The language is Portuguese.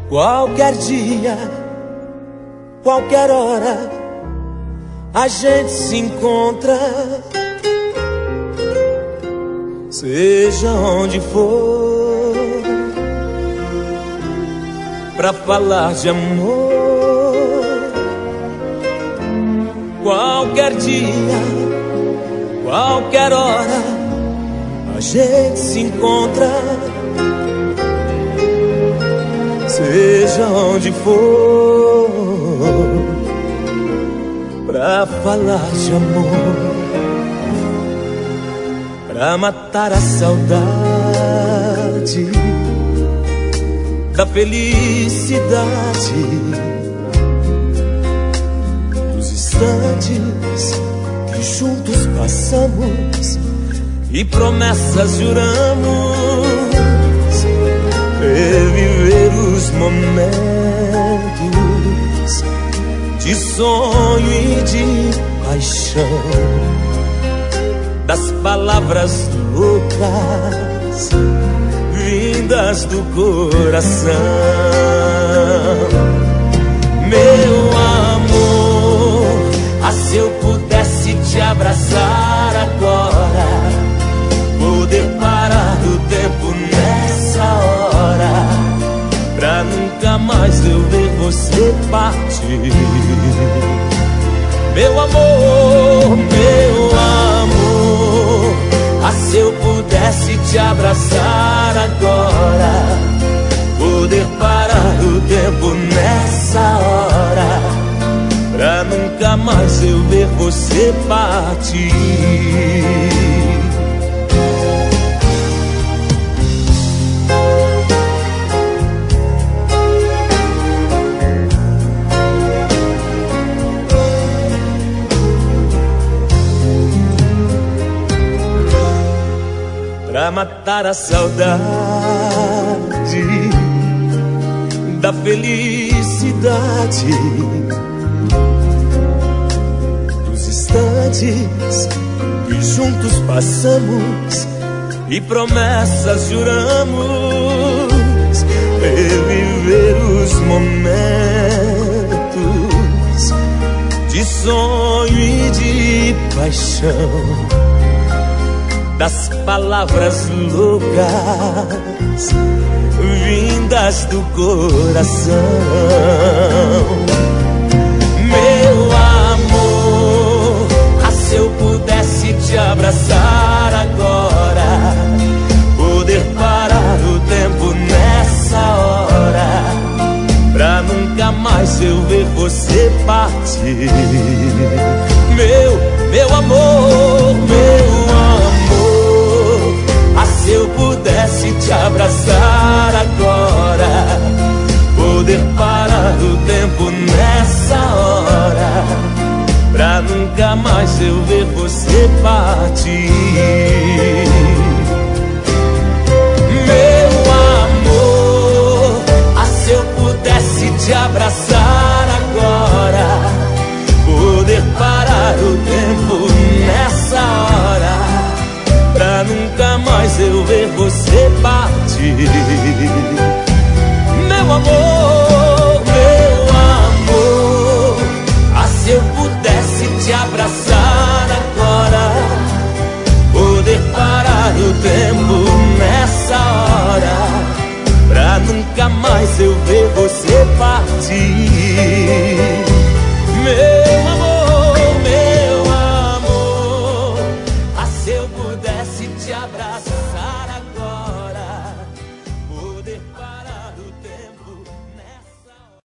Qualquer dia, qualquer hora, a gente se encontra, seja onde for, pra falar de amor. Qualquer dia, qualquer hora, a gente se encontra, seja onde for, pra falar de amor, pra matar a saudade da felicidade, dos instantes que juntos passamos e promessas juramos, reviver os momentos de sonho e de paixão, das palavras loucas vindas do coração. Meu amor, se eu pudesse te abraçar agora, poder parar o tempo nessa hora, pra nunca mais eu ver você partir. Meu amor, se eu pudesse te abraçar agora, poder parar o tempo nessa hora, pra nunca mais eu ver você partir. Pra matar a saudade da felicidade, dos instantes que juntos passamos e promessas juramos, reviver os momentos de sonho e de paixão, das palavras loucas vindas do coração. Meu amor, se eu pudesse te abraçar agora, poder parar o tempo nessa hora, pra nunca mais eu ver você partir. Meu amor, se eu pudesse te abraçar agora, poder parar o tempo nessa hora, pra nunca mais eu ver você partir. Meu amor, se eu pudesse te abraçar agora, poder parar o tempo nessa hora, pra nunca mais eu ver você partir. Meu amor, se eu pudesse te abraçar agora, poder parar o tempo nessa hora, pra nunca mais eu ver você partir. Meu amor, se eu pudesse te abraçar